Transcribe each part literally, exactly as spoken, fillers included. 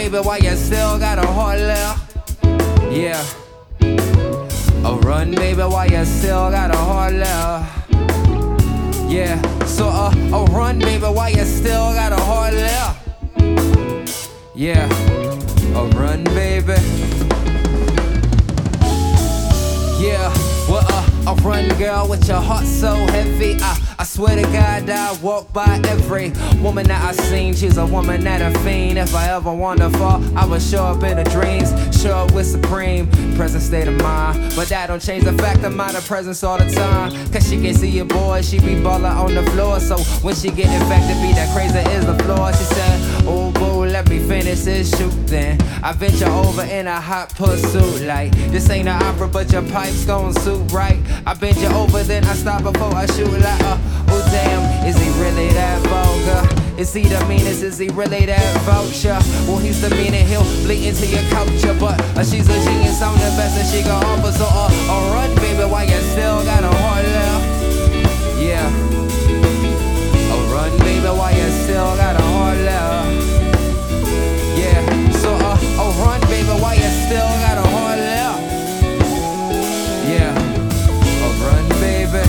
baby, why you still got a heart left? Yeah. Oh, run, baby, why you still got a heart left? Yeah. So, uh, oh, run, baby, why you still got a heart left? Yeah. Oh, run, baby. Yeah. Well, uh, I run, girl, with your heart so heavy. I, I swear to God, I walk by every woman that I seen. She's a woman that a fiend. If I ever want to fall, I would show up in her dreams, show up with supreme present state of mind. But that don't change the fact I'm out of presence all the time. Cause she can see your boy, she be ballin' on the floor. So when she get infected, be that crazy is the floor. She said, oh boo, let me finish this shoot then. I venture over in a hot pursuit. Like, this ain't an opera, but your pipes gon' suit right. I bend you over, then I stop before I shoot. Like, uh, oh damn, is he really that vulgar? Is he the meanest? Is he really that vulture? Well, he's the meanest, he'll bleed into your culture. But uh, she's a genius, I'm the best that she gon' offer. So, uh, uh, run, baby, while you still got a heart left. Yeah. Oh, run, baby, while you still got a heart left. Yeah. So, uh, oh, run, baby, while you still got a heart left. Yeah. Oh, run, baby.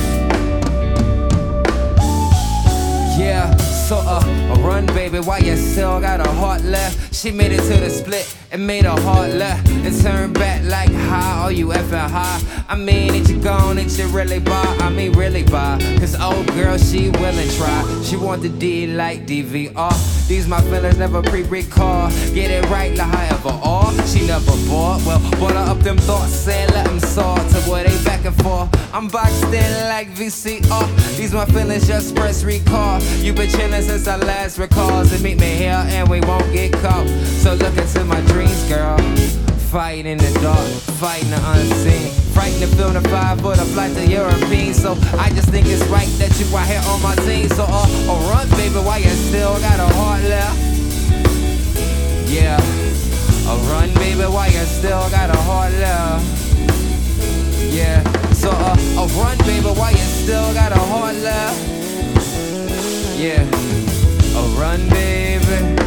Yeah. So, uh, oh, run, baby, why you still got a heart left? She made it to the split and made her heart left and turned back like, how are you effing high? I mean, ain't you gone, ain't you really buy? I mean, really buy. Cause old girl, she willing try. She want the D like D V R. These my feelings never pre-record. Get it right like however, or she never bought. Well, bought her up them thoughts and let them soar to where they back and forth. I'm boxed in like V C R. These my feelings, just press record. You been chillin' since I last recalled. So meet me here and we won't get caught. So look into my dreams, girl. Fight in the dark, fighting the unseen. Frightened to feel the fire for the flight to European. So I just think it's right that you right here on my team. So uh, oh, run, baby, why you still got a heart left? Yeah. Oh, run, baby, why you still got a heart left? Yeah. So uh, oh, run, baby, why you still got a heart left? Yeah. Oh, run, baby.